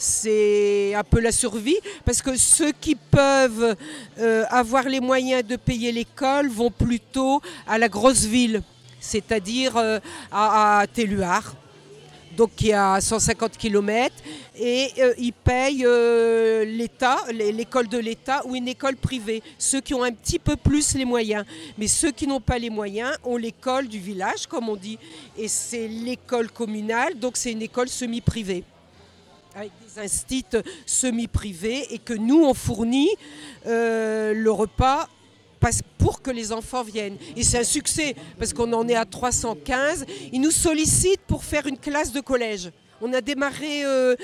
c'est un peu la survie, parce que ceux qui peuvent euh, avoir les moyens de payer l'école vont plutôt à la grosse ville, c'est-à-dire euh, à, à Telluar, donc qui est à cent cinquante kilomètres, et euh, ils payent euh, l'État, l'école de l'État ou une école privée, ceux qui ont un petit peu plus les moyens. Mais ceux qui n'ont pas les moyens ont l'école du village, comme on dit, et c'est l'école communale, donc c'est une école semi-privée, avec des instituts semi-privés, et que nous, on fournit euh, le repas pour que les enfants viennent. Et c'est un succès, parce qu'on en est à trois cent quinze. Ils nous sollicitent pour faire une classe de collège. On a démarré, euh,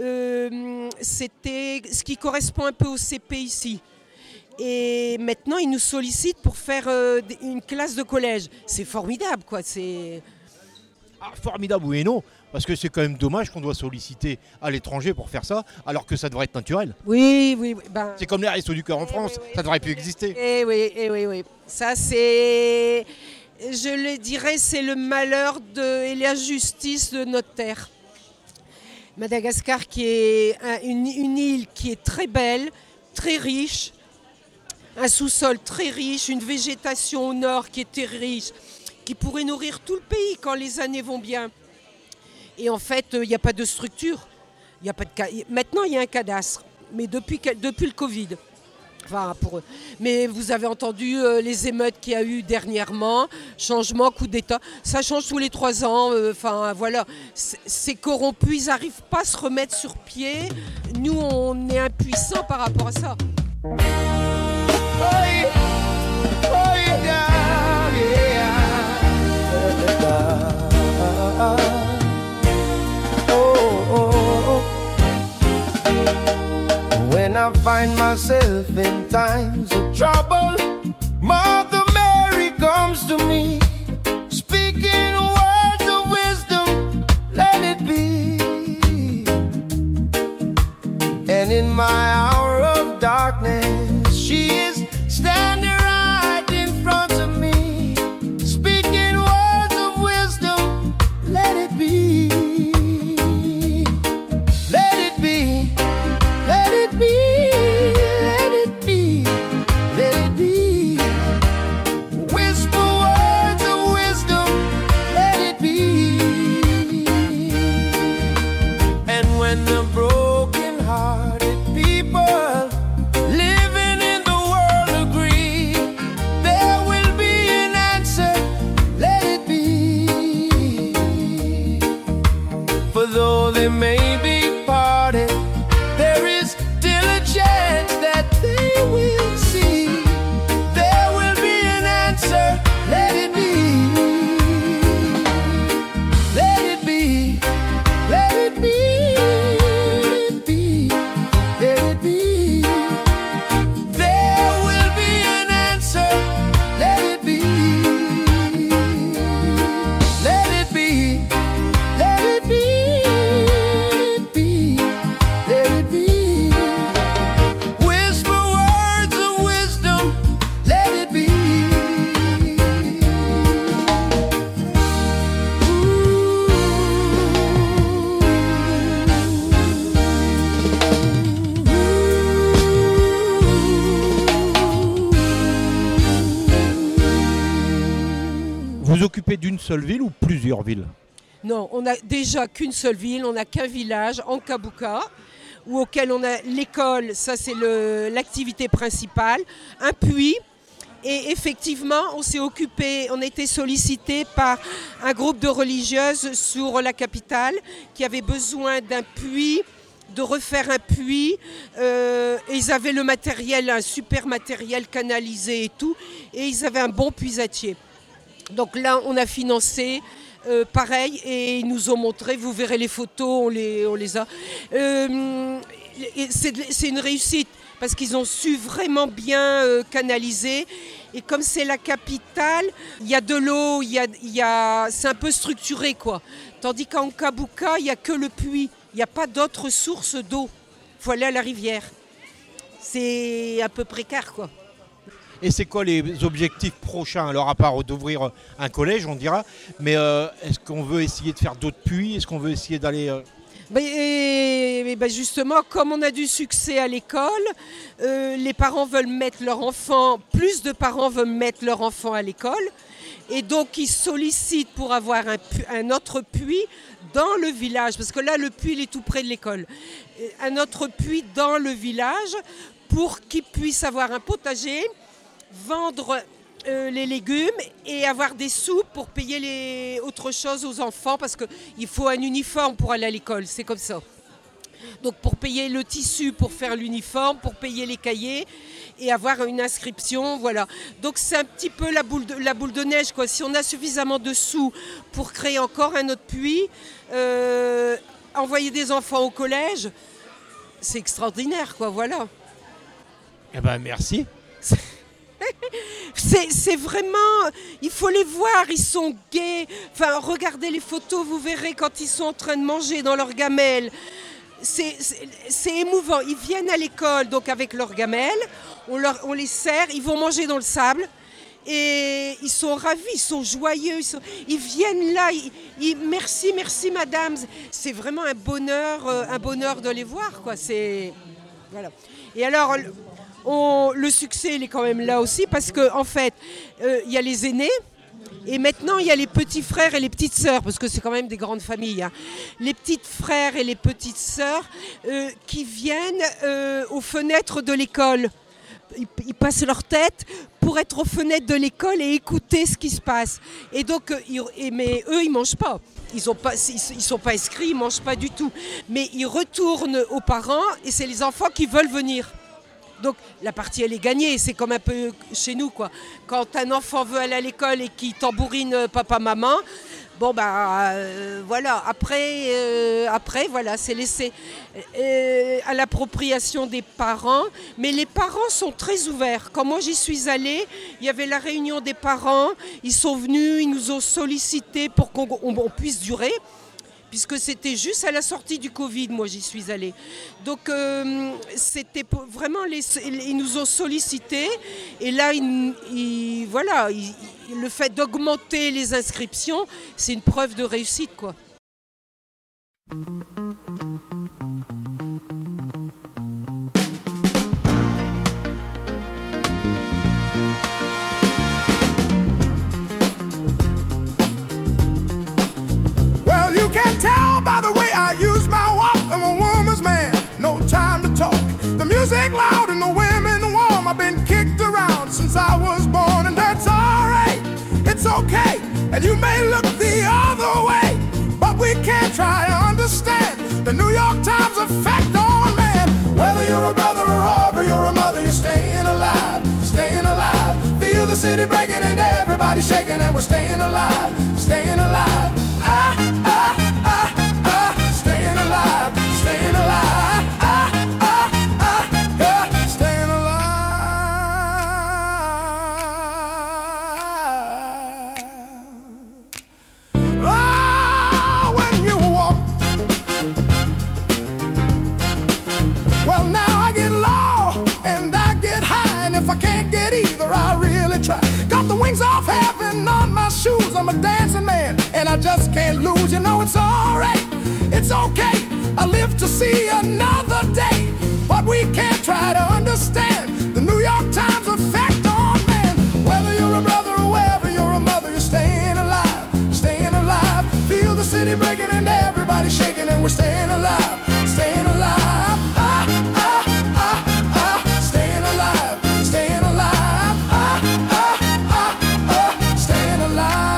euh, c'était ce qui correspond un peu au C P ici. Et maintenant, ils nous sollicitent pour faire euh, une classe de collège. C'est formidable, quoi. C'est... Ah, formidable, oui et non. Parce que c'est quand même dommage qu'on doit solliciter à l'étranger pour faire ça, alors que ça devrait être naturel. Oui, oui, oui. Ben... C'est comme les Restos du Cœur en France, oui, oui, ça devrait oui, plus exister. Eh oui, eh oui, oui. Ça, c'est, je le dirais, c'est le malheur de, et l'injustice de notre terre. Madagascar, qui est un, une, une île qui est très belle, très riche, un sous-sol très riche, une végétation au nord qui est très riche, qui pourrait nourrir tout le pays quand les années vont bien. Et en fait, il n'y a pas de structure. Y a pas de ca... Maintenant, il y a un cadastre, mais depuis, depuis le Covid. Enfin, pour eux. Mais vous avez entendu euh, les émeutes qu'il y a eu dernièrement, changement, coup d'État. Ça change tous les trois ans. Enfin, euh, voilà. C'est, c'est corrompu, ils n'arrivent pas à se remettre sur pied. Nous, on est impuissants par rapport à ça. When I find myself in times of trouble, Mother Mary comes to me, speaking words of wisdom, let it be. And in my hour of darkness, she is standing right in front of me, speaking words of wisdom, let it be. Let it be. Let it be. Let it be. Let it be. Whisper words of wisdom, let it be. And when the broken-hearted people living in the world agree, there will be an answer, let it be. For though they may be parted, there is still a chance that they will see. There will be an answer, let it be. Let it be. Let it be. Let it be. There will be an answer, let it be. Let it be. Let it be. Let it be. Whisper words of wisdom, let it be. Vous occupez d'une seule ville ou plusieurs villes? Non, on n'a déjà qu'une seule ville, on n'a qu'un village, Ankabuka, où auquel on a l'école, ça c'est le- l'activité principale, un puits. Et effectivement, on s'est occupé, on a été sollicité par un groupe de religieuses sur la capitale qui avait besoin d'un puits, de refaire un puits. Euh, et ils avaient le matériel, un super matériel canalisé et tout. Et ils avaient un bon puisatier. Donc là, on a financé. Euh, pareil, et ils nous ont montré, vous verrez les photos, on les, on les a. Euh, et c'est, de- c'est une réussite parce qu'ils ont su vraiment bien euh, canaliser. Et comme c'est la capitale, il y a de l'eau, il y a, il y a, c'est un peu structuré, quoi. Tandis qu'en Kabuka, il n'y a que le puits, il n'y a pas d'autres sources d'eau. Il faut aller à la rivière. C'est un peu précaire, quoi. Et c'est quoi les objectifs prochains? Alors à part d'ouvrir un collège, on dira, mais euh, est-ce qu'on veut essayer de faire d'autres puits? Est-ce qu'on veut essayer d'aller... euh, Ben, et- et ben justement, comme on a du succès à l'école, euh, les parents veulent mettre leur enfant, plus de parents veulent mettre leur enfant à l'école. Et donc, ils sollicitent pour avoir un, pu- un autre puits dans le village. Parce que là, le puits, il est tout près de l'école. Et un autre puits dans le village pour qu'ils puissent avoir un potager, vendre euh, les légumes et avoir des sous pour payer les autre chose aux enfants parce qu'il faut un uniforme pour aller à l'école, c'est comme ça. Donc pour payer le tissu, pour faire l'uniforme, pour payer les cahiers et avoir une inscription, voilà. Donc c'est un petit peu la boule de, la boule de neige, quoi. Si on a suffisamment de sous pour créer encore un autre puits, euh, envoyer des enfants au collège, c'est extraordinaire, quoi, voilà. Eh ben merci. C'est, c'est vraiment, il faut les voir, ils sont gais. Enfin, regardez les photos, vous verrez quand ils sont en train de manger dans leur gamelle. C'est, c'est, c'est émouvant. Ils viennent à l'école donc avec leur gamelle, on, leur, on les sert, ils vont manger dans le sable. Et ils sont ravis, ils sont joyeux, ils, sont- ils viennent là, ils, ils- merci, merci madame. C'est vraiment un bonheur, euh, un bonheur de les voir, quoi. C'est, voilà. Et alors, le- on- le succès, il est quand même là aussi parce qu'en en fait, euh, il y a les aînés. Et maintenant, il y a les petits frères et les petites sœurs, parce que c'est quand même des grandes familles. Hein. Les petits frères et les petites sœurs euh, qui viennent euh, aux fenêtres de l'école. Ils, ils passent leur tête pour être aux fenêtres de l'école et écouter ce qui se passe. Et donc, euh, ils- et- mais eux, ils ne mangent pas. Ils ne sont pas inscrits, ils ne mangent pas du tout. Mais ils retournent aux parents et c'est les enfants qui veulent venir. Donc la partie elle est gagnée, c'est comme un peu chez nous quoi. Quand un enfant veut aller à l'école et qu'il tambourine papa maman, bon bah euh, voilà, après, euh, après voilà, c'est laissé euh, à l'appropriation des parents, mais les parents sont très ouverts. Quand moi j'y suis allée, il y avait la réunion des parents, ils sont venus, ils nous ont sollicité pour qu'on on, on puisse durer. Puisque c'était juste à la sortie du Covid, moi j'y suis allée. Donc euh, c'était vraiment, les, ils nous ont sollicités et là, ils, ils, voilà, ils, le fait d'augmenter les inscriptions, c'est une preuve de réussite, quoi. Can't tell by the way I use my walk. I'm a woman's man, no time to talk. The music loud and the women warm. I've been kicked around since I was born, and that's alright, it's okay. And you may look the other way, but we can't try to understand the New York Times effect on man. Whether you're a brother or you're a mother, you're staying alive, staying alive. Feel the city breaking and everybody shaking, and we're staying alive, staying alive. Ah, ah, ah, ah, staying alive, staying alive. Ah, ah, ah, yeah, staying alive. Oh, when you walk, well now I get low and I get high, and if I can't get either, I really try. Got the wings off heaven on my shoes, I'm a dancing man, and I just can't lose. You know it's alright, it's okay, I live to see another day. But we can't try to understand the New York Times effect on man. Whether you're a brother or whether you're a mother, you're staying alive, staying alive. Feel the city breaking and everybody shaking, and we're staying alive, staying alive. Ah, ah, ah, ah, staying alive, staying alive. Ah, ah, ah, ah, staying alive.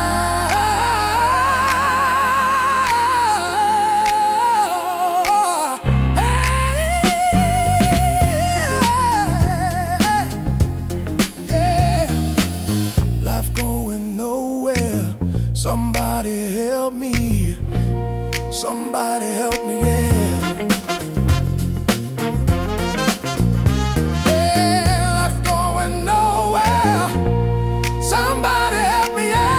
Somebody help me, somebody help me, yeah. Yeah, life going nowhere. Somebody help me, yeah.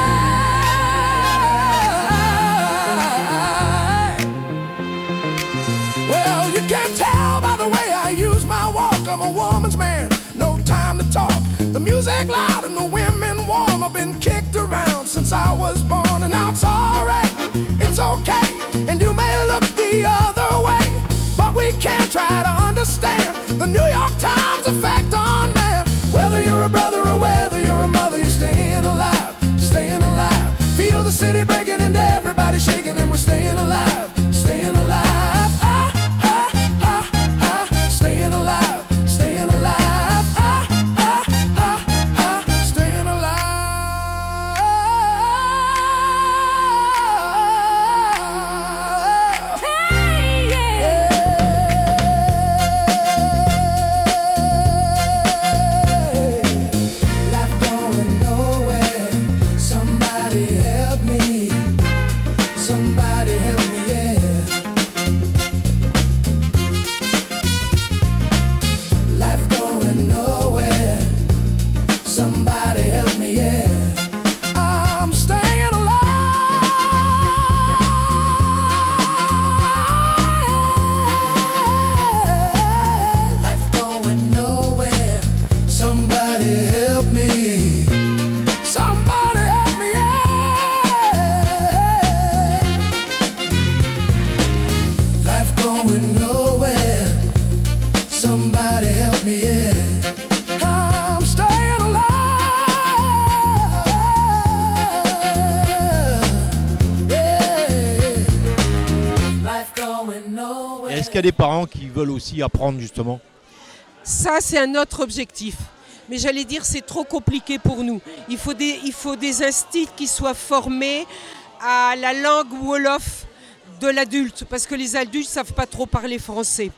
Well, you can't tell by the way I use my walk, I'm a woman's man, no time to talk. The music loud and the women warm. I've been kicked around since I was born, and now it's alright, it's okay. And you may look the other way, but we can't try to understand the New York Times effect on man. Whether you're a brother or whether you're a mother, you're staying alive, staying alive. Feel the city breaking and everybody shaking, and we're staying alive, staying alive. Ah, ah, ah, ah, staying alive, staying alive. Est-ce qu'il y a des parents qui veulent aussi apprendre justement? Ça, c'est un autre objectif. Mais j'allais dire, c'est trop compliqué pour nous. Il faut des, il faut des instituts qui soient formés à la langue wolof de l'adulte, parce que les adultes ne savent pas trop parler français.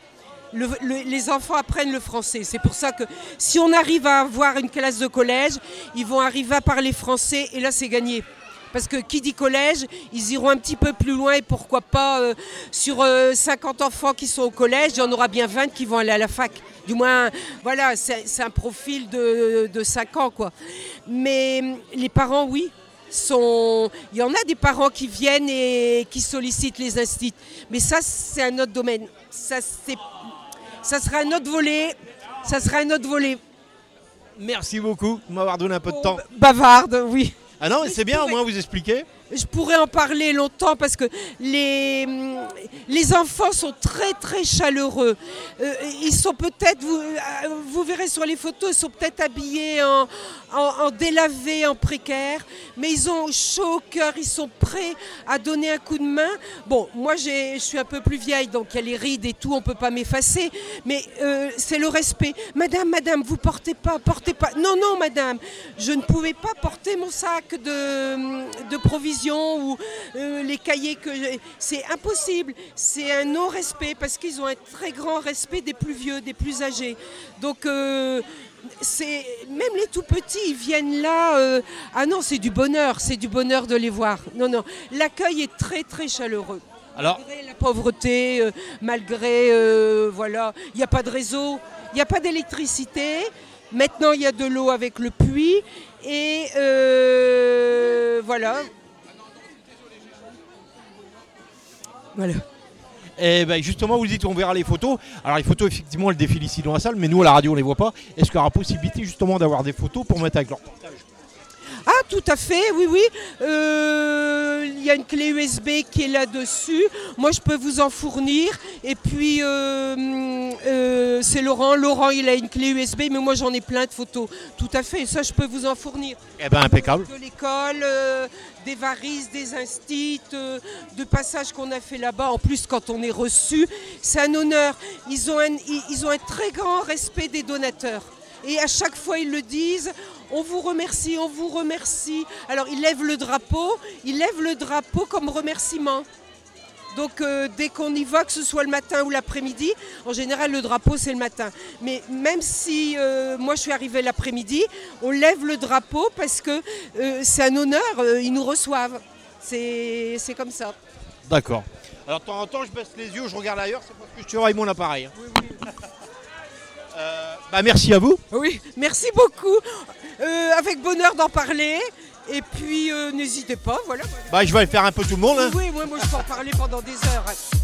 le- le- les enfants apprennent le français. C'est pour ça que si on arrive à avoir une classe de collège, ils vont arriver à parler français et là c'est gagné. Parce que qui dit collège, ils iront un petit peu plus loin et pourquoi pas euh, sur euh, cinquante enfants qui sont au collège, il y en aura bien vingt qui vont aller à la fac. Du moins, voilà, c'est c'est un profil de, de cinq ans, quoi. Mais hum, les parents, oui, sont... il y en a des parents qui viennent et qui sollicitent les instituts. Mais ça, c'est un autre domaine. Ça, c'est... ça sera un autre volet. Ça sera un autre volet. Merci beaucoup de m'avoir donné un peu de temps. Bavarde, oui. Ah non, mais c'est bien, au moins vous expliquez. Je pourrais en parler longtemps parce que les, les enfants sont très très chaleureux. Euh, ils sont peut-être, vous, vous verrez sur les photos, ils sont peut-être habillés en, en, en délavé, en précaire, mais ils ont chaud au cœur, ils sont prêts à donner un coup de main. Bon, moi j'ai, je suis un peu plus vieille, donc il y a les rides et tout, on ne peut pas m'effacer, mais euh, c'est le respect. Madame, madame, vous portez pas, portez pas. Non, non, madame, je ne pouvais pas porter mon sac de, de provisions ou euh, les cahiers que j'ai. C'est impossible, c'est un non-respect parce qu'ils ont un très grand respect des plus vieux, des plus âgés. Donc euh, c'est même les tout petits, ils viennent là. Euh, ah non, c'est du bonheur, c'est du bonheur de les voir. Non, non, l'accueil est très très chaleureux. Alors, malgré la pauvreté, euh, malgré euh, voilà, il n'y a pas de réseau, il n'y a pas d'électricité. Maintenant, il y a de l'eau avec le puits et euh, voilà. Voilà. Et ben justement, vous dites on verra les photos. Alors les photos, effectivement, elles défilent ici dans la salle, mais nous à la radio on les voit pas. Est-ce qu'il y aura possibilité justement d'avoir des photos pour mettre avec leur portage? Ah, tout à fait, oui, oui. Euh, il y a une clé U S B qui est là-dessus. Moi, je peux vous en fournir. Et puis, euh, euh, c'est Laurent. Laurent, il a une clé U S B, mais moi, j'en ai plein de photos. Tout à fait, ça, je peux vous en fournir. Eh ben, impeccable. De l'école, euh, des varices, des instits, euh, de passages qu'on a fait là-bas. En plus, quand on est reçu, c'est un honneur. Ils ont un, ils, ils ont un très grand respect des donateurs. Et à chaque fois, ils le disent, on vous remercie, on vous remercie. Alors, ils lèvent le drapeau, ils lèvent le drapeau comme remerciement. Donc, euh, dès qu'on y va, que ce soit le matin ou l'après-midi, en général, le drapeau, c'est le matin. Mais même si euh, moi, je suis arrivée l'après-midi, on lève le drapeau parce que euh, c'est un honneur, euh, ils nous reçoivent. C'est, c'est comme ça. D'accord. Alors, de temps en temps, je baisse les yeux, je regarde ailleurs, c'est parce que je surveille mon appareil. Hein. Oui, oui. Euh, bah merci à vous. Oui, merci beaucoup. Euh, avec bonheur d'en parler. Et puis, euh, n'hésitez pas, voilà. Bah je vais aller faire un peu tout le monde. Hein. Oui, oui, moi je peux en parler pendant des heures.